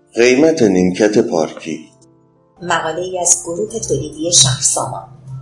قیمت نیمکت پارکی. مقاله‌ای از گروه تولیدی شهرسامان.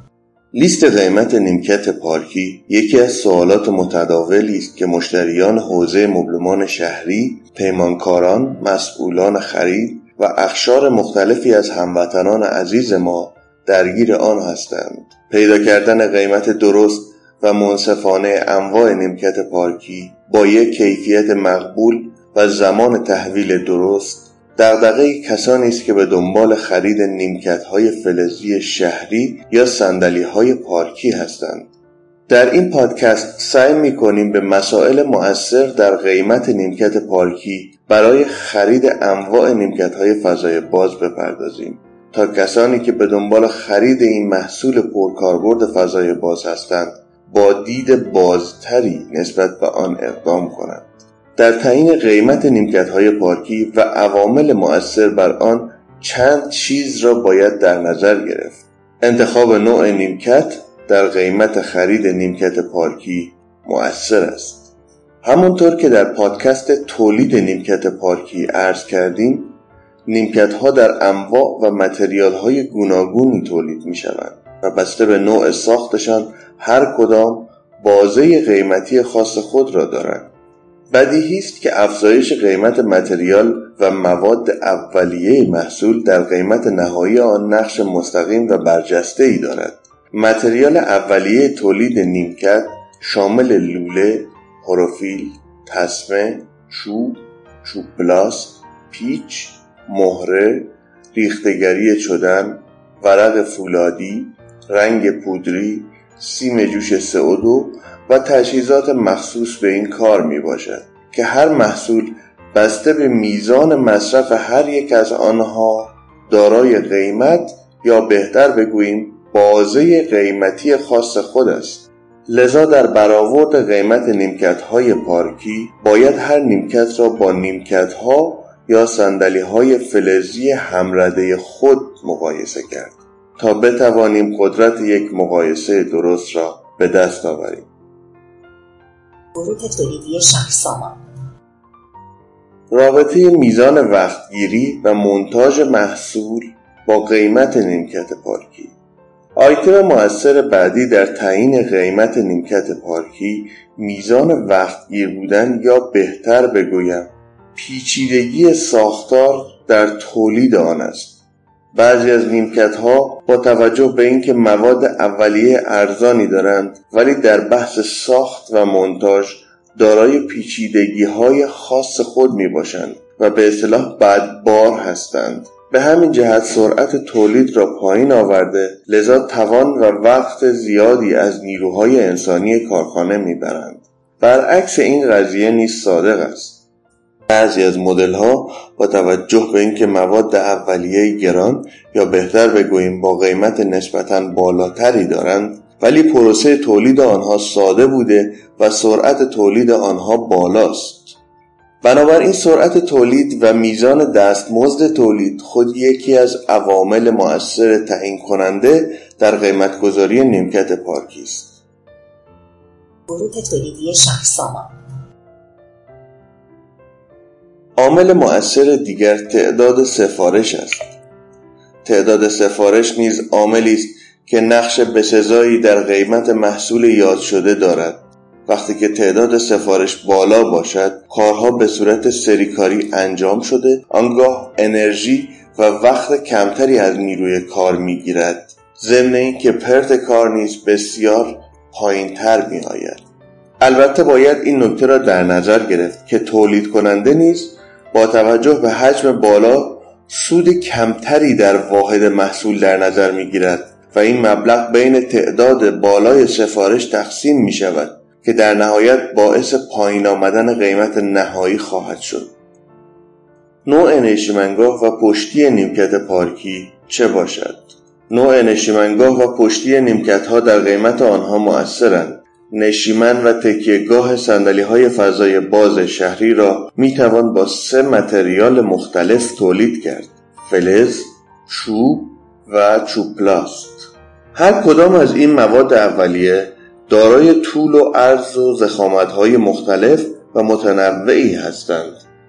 لیست قیمت نیمکت پارکی یکی از سوالات متداولی است که مشتریان حوزه مبلمان شهری، پیمانکاران، مسئولان خرید و اقشار مختلفی از هموطنان عزیز ما درگیر آن هستند. پیدا کردن قیمت درست و منصفانه انواع نیمکت پارکی با یک کیفیت مقبول و زمان تحویل درست دغدغه کسانی است که به دنبال خرید نیمکت‌های فلزی شهری یا صندلی‌های پارکی هستند. در این پادکست سعی می‌کنیم به مسائل مؤثر در قیمت نیمکت پارکی برای خرید انواع نیمکت‌های فضای باز بپردازیم تا کسانی که به دنبال خرید این محصول پرکاربرد فضای باز هستند با دید بازتری نسبت به آن اقدام کنند. در تعیین قیمت نیمکت‌های پارکی و عوامل مؤثر بر آن چند چیز را باید در نظر گرفت. انتخاب نوع نیمکت در قیمت خرید نیمکت پارکی مؤثر است. همونطور که در پادکست تولید نیمکت پارکی عرض کردیم، نیمکت‌ها در انواع و متریال‌های گوناگونی تولید می‌شوند و بسته به نوع ساختشان هر کدام بازه قیمتی خاص خود را دارند. بدیهی است که افزایش قیمت متریال و مواد اولیه محصول در قیمت نهایی آن نقش مستقیم و برجسته‌ای دارد. متریال اولیه تولید نیمکت شامل لوله، پروفیل، تسمه، چوب پلاست، پیچ، مهره، ریختگری چدن، ورق فولادی، رنگ پودری، سیم جوش CO2 و تجهیزات مخصوص به این کار می باشد که هر محصول بسته به میزان مصرف هر یک از آنها دارای قیمت یا بهتر بگوییم بازه قیمتی خاص خود است. لذا در برآورد قیمت نیمکت‌های پارکی باید هر نیمکت را با نیمکت‌ها یا صندلی‌های فلزی همرده خود مقایسه کرد تا بتوانیم قدرت یک مقایسه درست را به دست آوریم. گروه تولیدی شهرسامان. رابطه میزان وقتگیری و مونتاژ محصول با قیمت نیمکت پارکی. آیتم مؤثر بعدی در تعیین قیمت نیمکت پارکی میزان وقتگیر بودن یا بهتر بگویم پیچیدگی ساختار در تولید آن است. بعضی از نیمکت‌ها با توجه به اینکه مواد اولیه ارزانی دارند ولی در بحث ساخت و مونتاژ دارای پیچیدگی‌های خاص خود میباشند و به اصطلاح بدبار هستند. به همین جهت سرعت تولید را پایین آورده، لذا توان و وقت زیادی از نیروهای انسانی کارخانه میبرند. برعکس این قضیه نیز صادق است. بعضی از مدل‌ها با توجه به اینکه مواد اولیه گران یا بهتر بگوییم با قیمت نسبتاً بالاتری دارند ولی پروسه تولید آنها ساده بوده و سرعت تولید آنها بالاست. بنابراین سرعت تولید و میزان دستمزد تولید خود یکی از عوامل مؤثر تعیین کننده در قیمت‌گذاری نیمکت پارکی است. گروه تولیدی شهرسامان. عامل مؤثر دیگر تعداد سفارش است. تعداد سفارش نیز عاملی است که نقش بسزایی در قیمت محصول یاد شده دارد. وقتی که تعداد سفارش بالا باشد، کارها به صورت سریکاری انجام شده، آنگاه انرژی و وقت کمتری از نیروی کار میگیرد. ضمن این که پرت کار نیز بسیار پایین‌تر میآید. البته باید این نکته را در نظر گرفت که تولید کننده نیز با توجه به حجم بالا سود کمتری در واحد محصول در نظر میگیرد و این مبلغ بین تعداد بالای سفارش تقسیم می شود که در نهایت باعث پایین آمدن قیمت نهایی خواهد شد. نوع نشیمنگاه و پشتی نیمکت پارکی چه باشد؟ نوع نشیمنگاه و پشتی نیمکت‌ها در قیمت آنها مؤثرند. نشیمن و تکیه‌گاه صندلی‌های فضای باز شهری را می‌توان با 3 متریال مختلف تولید کرد: فلز، چوب و چوب پلاست. هر کدام از این مواد اولیه دارای طول و عرض و ضخامت‌های مختلف و متنوعی هستند.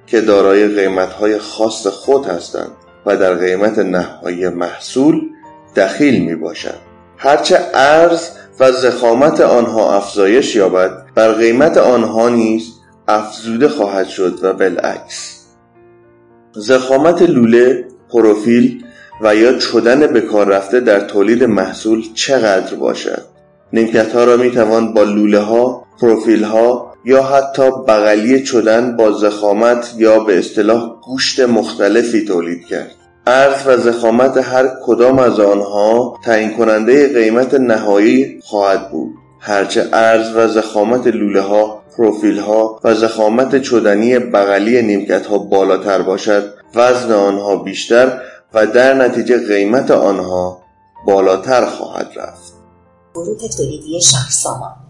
که دارای قیمت‌های خاص خود هستند و در قیمت نهایی محصول دخیل میباشند. هرچه عرض و ضخامت آنها افزایش یابد، بر قیمت آنها نیز افزوده خواهد شد و بالعکس. ضخامت لوله، پروفیل و یا چدن به کار رفته در تولید محصول چقدر باشد؟ نیمکت‌ها را میتوان با لوله ها، پروفیل ها یا حتی بغلی چدن با ضخامت یا به اصطلاح گوشت مختلفی تولید کرد. عرض و ضخامت هر کدام از آنها تعیین کننده قیمت نهایی خواهد بود. هرچه عرض و ضخامت لوله ها، پروفیل ها و ضخامت چدنی بغلی نیمکت ها بالاتر باشد، وزن آنها بیشتر و در نتیجه قیمت آنها بالاتر خواهد رفت. گروه تولیدی شهرسامان